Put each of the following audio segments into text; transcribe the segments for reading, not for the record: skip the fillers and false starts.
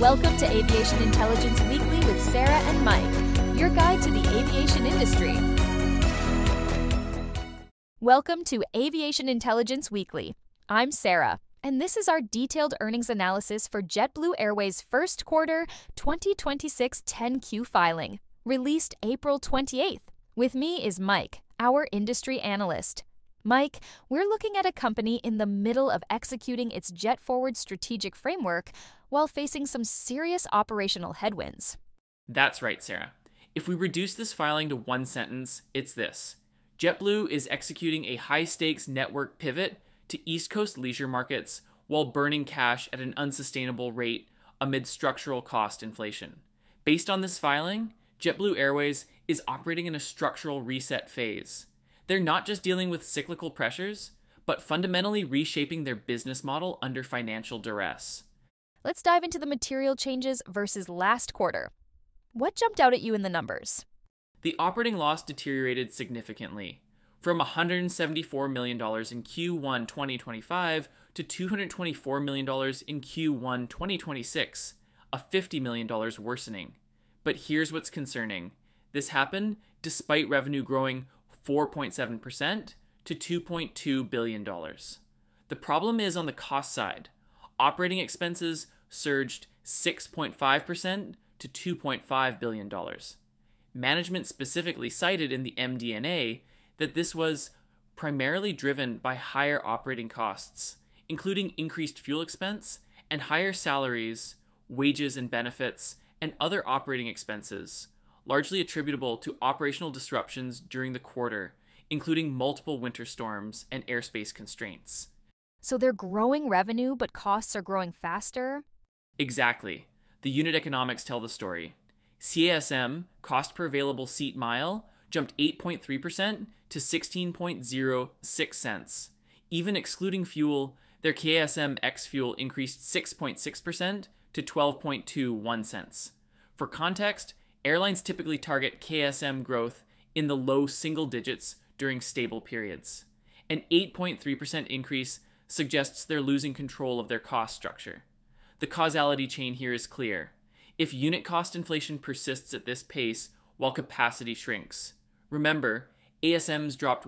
Welcome to Aviation Intelligence Weekly with Sarah and Mike, your guide to the aviation industry. Welcome to Aviation Intelligence Weekly. I'm Sarah, and this is our detailed earnings analysis for JetBlue Airways' first quarter 2026 10Q filing, released April 28th. With me is Mike, our industry analyst. Mike, we're looking at a company in the middle of executing its JetForward strategic framework while facing some serious operational headwinds. That's right, Sarah. If we reduce this filing to one sentence, it's this. JetBlue is executing a high-stakes network pivot to East Coast leisure markets while burning cash at an unsustainable rate amid structural cost inflation. Based on this filing, JetBlue Airways is operating in a structural reset phase. They're not just dealing with cyclical pressures, but fundamentally reshaping their business model under financial duress. Let's dive into the material changes versus last quarter. What jumped out at you in the numbers? The operating loss deteriorated significantly, from $174 million in Q1 2025 to $224 million in Q1 2026, a $50 million worsening. But here's what's concerning. This happened despite revenue growing 4.7% to $2.2 billion. The problem is on the cost side. Operating expenses surged 6.5% to $2.5 billion. Management specifically cited in the MD&A that this was primarily driven by higher operating costs, including increased fuel expense and higher salaries, wages and benefits, and other operating expenses, largely attributable to operational disruptions during the quarter, including multiple winter storms and airspace constraints. So they're growing revenue, but costs are growing faster? Exactly. The unit economics tell the story. CASM, cost per available seat mile, jumped 8.3% to 16.06 cents. Even excluding fuel, their CASM ex-fuel increased 6.6% to 12.21 cents. For context, airlines typically target KSM growth in the low single digits during stable periods. An 8.3% increase suggests they're losing control of their cost structure. The causality chain here is clear. If unit cost inflation persists at this pace while capacity shrinks, remember, ASMs dropped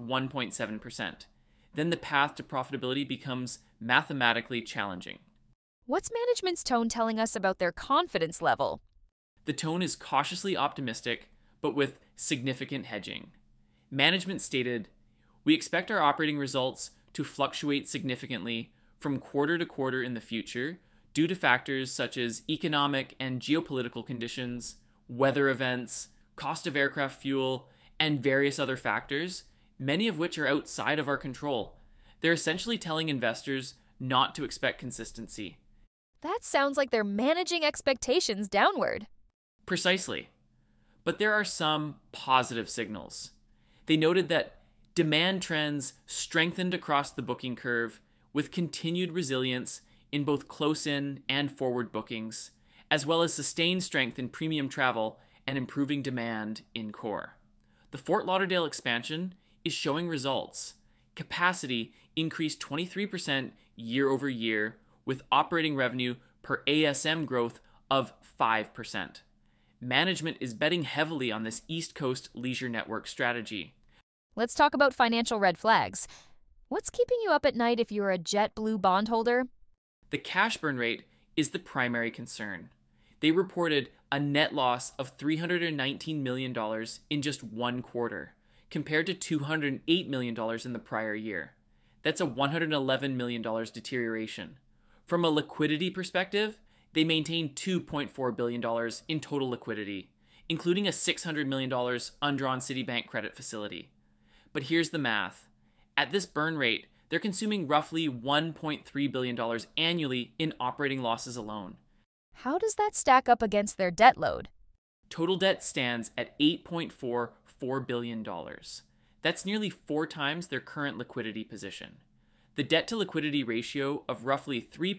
1.7%, then the path to profitability becomes mathematically challenging. What's management's tone telling us about their confidence level? The tone is cautiously optimistic, but with significant hedging. Management stated, "We expect our operating results to fluctuate significantly from quarter to quarter in the future due to factors such as economic and geopolitical conditions, weather events, cost of aircraft fuel, and various other factors, many of which are outside of our control." They're essentially telling investors not to expect consistency. That sounds like they're managing expectations downward. Precisely. But there are some positive signals. They noted that demand trends strengthened across the booking curve with continued resilience in both close-in and forward bookings, as well as sustained strength in premium travel and improving demand in core. The Fort Lauderdale expansion is showing results. Capacity increased 23% year over year with operating revenue per ASM growth of 5%. Management is betting heavily on this East Coast leisure network strategy. Let's talk about financial red flags. What's keeping you up at night if you're a JetBlue bondholder? The cash burn rate is the primary concern. They reported a net loss of $319 million in just one quarter, compared to $208 million in the prior year. That's a $111 million deterioration. From a liquidity perspective, they maintained $2.4 billion in total liquidity, including a $600 million undrawn Citibank credit facility. But here's the math. At this burn rate, they're consuming roughly $1.3 billion annually in operating losses alone. How does that stack up against their debt load? Total debt stands at $8.44 billion. That's nearly 4 times their current liquidity position. The debt-to-liquidity ratio of roughly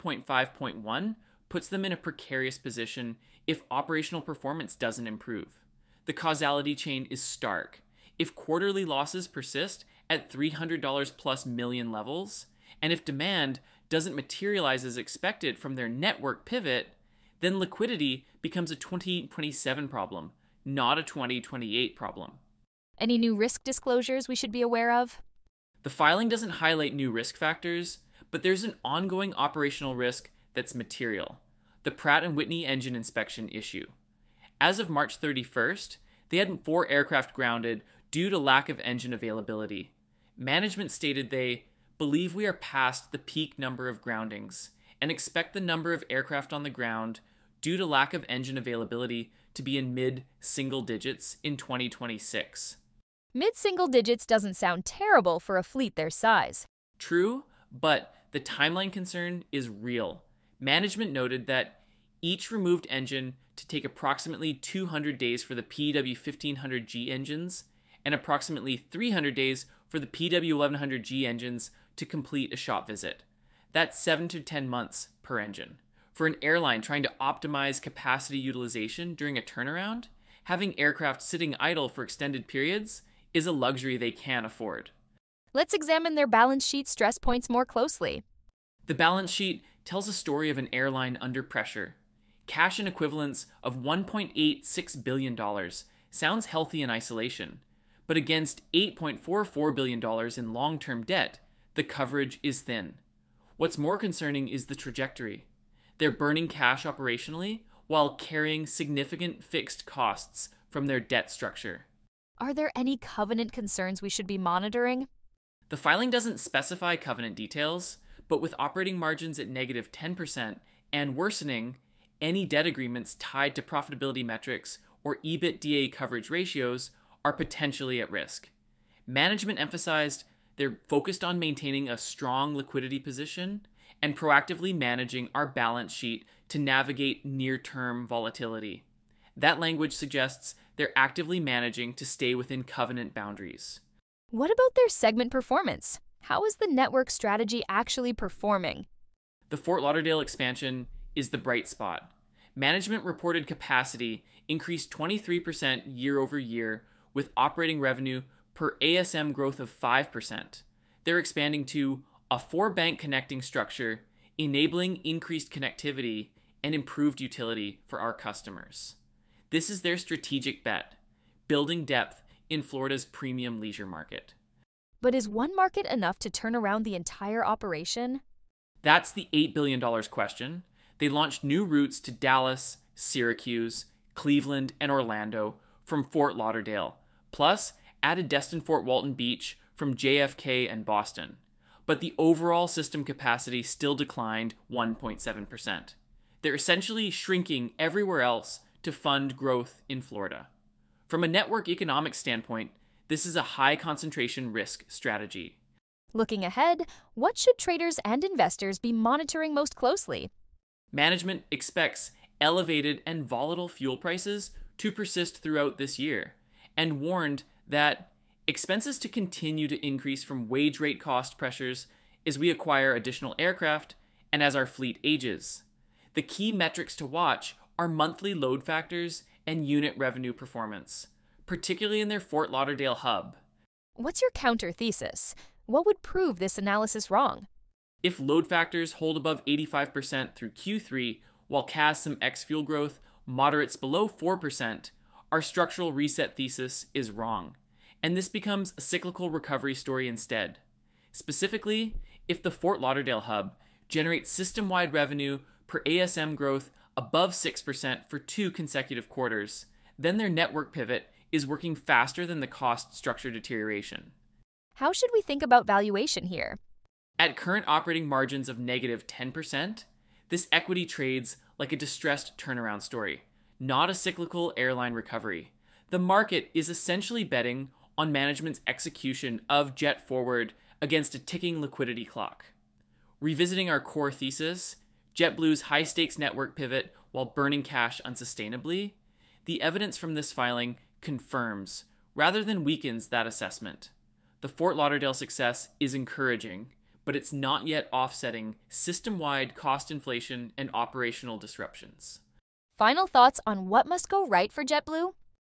3.5.1 puts them in a precarious position if operational performance doesn't improve. The causality chain is stark. If quarterly losses persist at $300 plus million levels, and if demand doesn't materialize as expected from their network pivot, then liquidity becomes a 2027 problem, not a 2028 problem. Any new risk disclosures we should be aware of? The filing doesn't highlight new risk factors, but there's an ongoing operational risk that's material: the Pratt & Whitney engine inspection issue. As of March 31st, they had 4 aircraft grounded due to lack of engine availability. Management stated they believe we are past the peak number of groundings and expect the number of aircraft on the ground due to lack of engine availability to be in mid-single digits in 2026. Mid-single digits doesn't sound terrible for a fleet their size. True, but the timeline concern is real. Management noted that each removed engine to take approximately 200 days for the PW1500G engines and approximately 300 days for the PW1100G engines to complete a shop visit. That's 7 to 10 months per engine. For an airline trying to optimize capacity utilization during a turnaround, having aircraft sitting idle for extended periods is a luxury they can't afford. Let's examine their balance sheet stress points more closely. The balance sheet tells a story of an airline under pressure. Cash and equivalents of $1.86 billion sounds healthy in isolation, but against $8.44 billion in long-term debt, the coverage is thin. What's more concerning is the trajectory. They're burning cash operationally while carrying significant fixed costs from their debt structure. Are there any covenant concerns we should be monitoring? The filing doesn't specify covenant details, but with operating margins at negative 10% and worsening, any debt agreements tied to profitability metrics or EBITDA coverage ratios are potentially at risk. Management emphasized they're focused on maintaining a strong liquidity position and proactively managing our balance sheet to navigate near-term volatility. That language suggests they're actively managing to stay within covenant boundaries. What about their segment performance? How is the network strategy actually performing? The Fort Lauderdale expansion is the bright spot. Management reported capacity increased 23% year over year, with operating revenue per ASM growth of 5%. They're expanding to a 4-bank connecting structure, enabling increased connectivity and improved utility for our customers. This is their strategic bet, building depth in Florida's premium leisure market. But is one market enough to turn around the entire operation? That's the $8 billion question. They launched new routes to Dallas, Syracuse, Cleveland, and Orlando from Fort Lauderdale, plus added Destin Fort Walton Beach from JFK and Boston. But the overall system capacity still declined 1.7%. They're essentially shrinking everywhere else to fund growth in Florida. From a network economic standpoint, this is a high concentration risk strategy. Looking ahead, what should traders and investors be monitoring most closely? Management expects elevated and volatile fuel prices to persist throughout this year, and warned that expenses to continue to increase from wage rate cost pressures as we acquire additional aircraft and as our fleet ages. The key metrics to watch are monthly load factors and unit revenue performance, particularly in their Fort Lauderdale hub. What's your counter thesis? What would prove this analysis wrong? If load factors hold above 85% through Q3, while CASM ex-fuel growth moderates below 4%, our structural reset thesis is wrong, and this becomes a cyclical recovery story instead. Specifically, if the Fort Lauderdale hub generates system-wide revenue per ASM growth above 6% for 2 consecutive quarters, then their network pivot is working faster than the cost structure deterioration. How should we think about valuation here? At current operating margins of negative 10%, this equity trades like a distressed turnaround story, not a cyclical airline recovery. The market is essentially betting on management's execution of JetForward against a ticking liquidity clock. Revisiting our core thesis, JetBlue's high-stakes network pivot while burning cash unsustainably, the evidence from this filing confirms, rather than weakens, that assessment. The Fort Lauderdale success is encouraging, but it's not yet offsetting system-wide cost inflation and operational disruptions. Final thoughts on what must go right for JetBlue?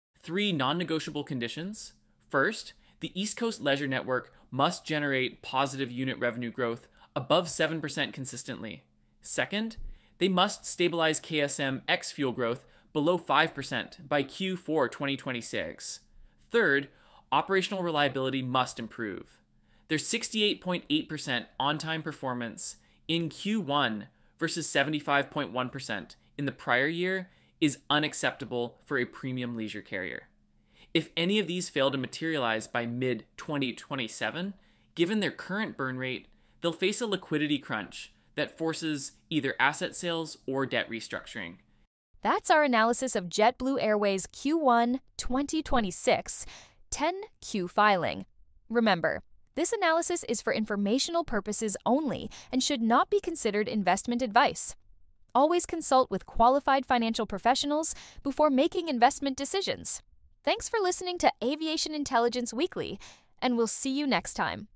3 non-negotiable conditions. First, the East Coast leisure network must generate positive unit revenue growth above 7% consistently. Second, They must stabilize KSM ex-fuel growth below 5% by Q4 2026. Third, operational reliability must improve. Their 68.8% on-time performance in Q1 versus 75.1% in the prior year is unacceptable for a premium leisure carrier. If any of these fail to materialize by mid-2027, given their current burn rate, they'll face a liquidity crunch that forces either asset sales or debt restructuring. That's our analysis of JetBlue Airways Q1 2026 10Q filing. Remember, this analysis is for informational purposes only and should not be considered investment advice. Always consult with qualified financial professionals before making investment decisions. Thanks for listening to Aviation Intelligence Weekly, and we'll see you next time.